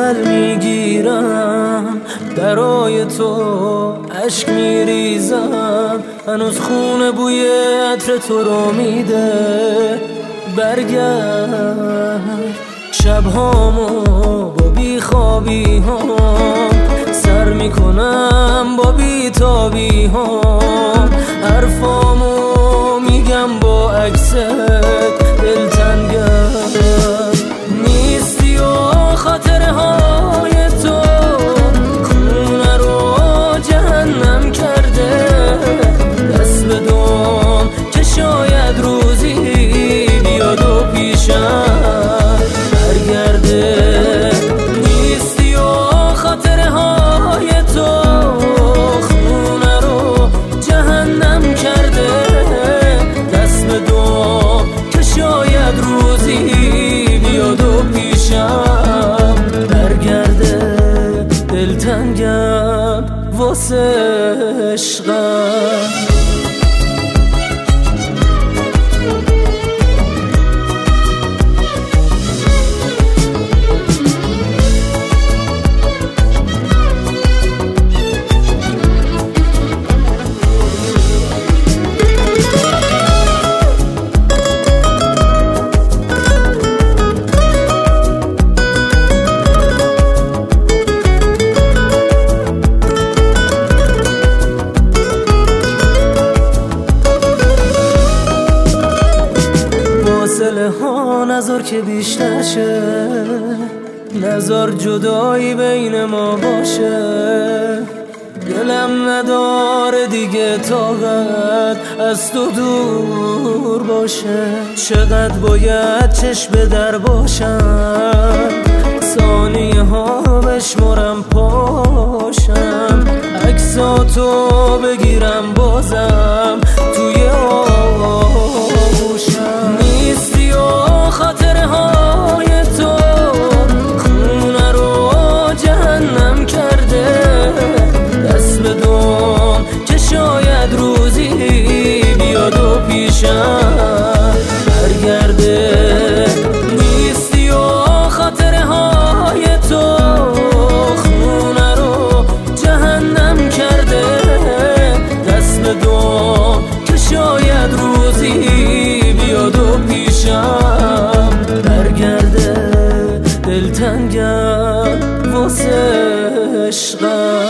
اول میگیرم برای تو، عشق میریزم هنوز خونه بوی عطر تو رو میده. برگرد شبهامو با بیخوابی هم سر میکنم با بیتابی هم، حرفامو میگم با عکست دلتنگم نیستی و خاطره های تو خونه رو جهنم کرده. دست بدم که شاید روزی بیاد و پیشم برگرده. نیستی و خاطره های تو خونه رو جهنم کرده. دست بدم که شاید روزی بیاد و پیشم برگرده. دلتنگم واسه عشقم. فاصله ها نذار که بیشتر شه، نذار جدایی بین ما باشه. دلم نداره دیگه طاقت از تو دور باشه. چقدر باید چشم به در باشم، ثانیه ها بشمارم پاشم، عکساتو بگیرم بازم توی آغوشم. نیستی و خاطره های تو خونه رو جهنم کرده. دست بدم که شاید روزی بیاد و پیشم برگرده. نیستی و خاطره های تو خونه رو جهنم کرده. دست بدم که شاید روزی بیاد و پیشم برگرده. دلتنگم واسه عشقم.